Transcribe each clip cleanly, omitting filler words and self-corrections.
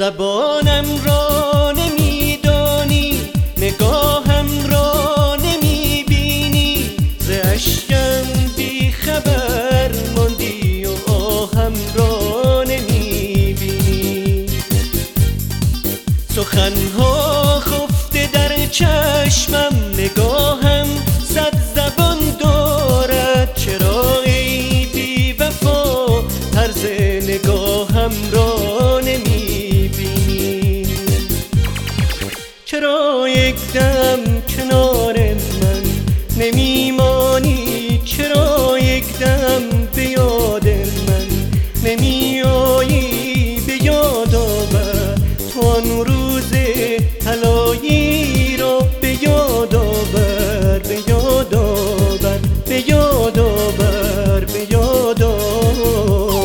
زبانم را نمیدانی، نگاهم را نمیبینی، ز اشکم بی خبر ماندی و آهم را نمیبینی. سخنها خفته در چشمم، نگاهم صد زبان دارد، چرا ای بی وفا طرز نگاهم را نمیبینی؟ چرا یک دم کنار من نمیمانی؟ چرا یک دم به یاد من نمیایی؟ به یاد آور تو آن روز طلایی را، به یاد آور، به یاد آور، به یاد آور، به یاد آور.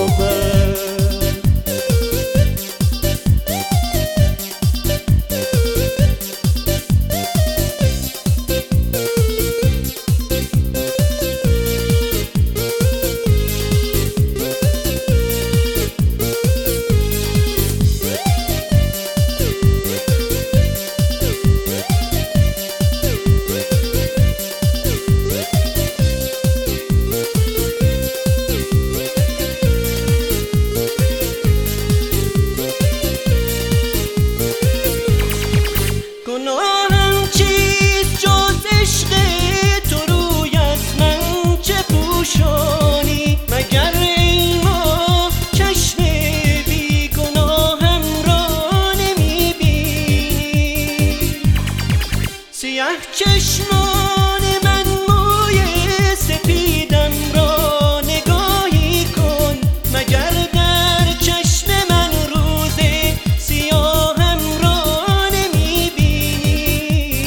گناهم چیست جز عشق تو؟ روی از من چه پوشانی؟ مگر ای ما چشم بی گناهم را نمیبینی؟ سیه چشمان من موی سپیدم را نگاهی کن، مگر در چشم من روز سیاهم را نمیبینی؟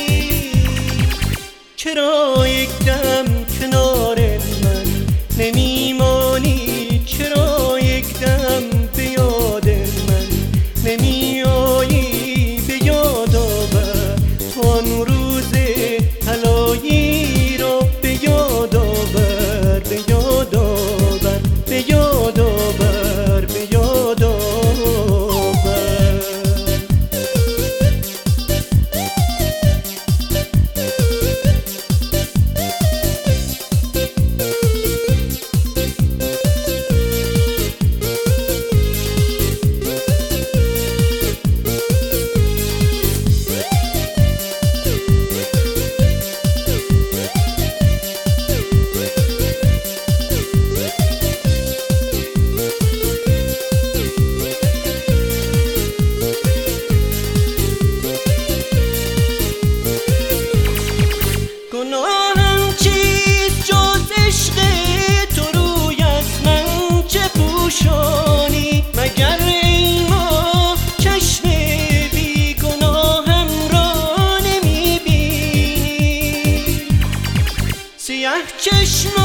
چرا یک دم کنار من نمیمانی؟ چرا یک دم به یاد من نمیایی؟ به یاد آور تو آن روز طلایی را، به یاد آور، به یاد آور، به یاد آور، به یاد آور. گناهم چیست جز عشق تو؟ روی از من چه پوشانی؟ مگر ای ما چشم بی گناهم را نمیبینی؟ سیه چشم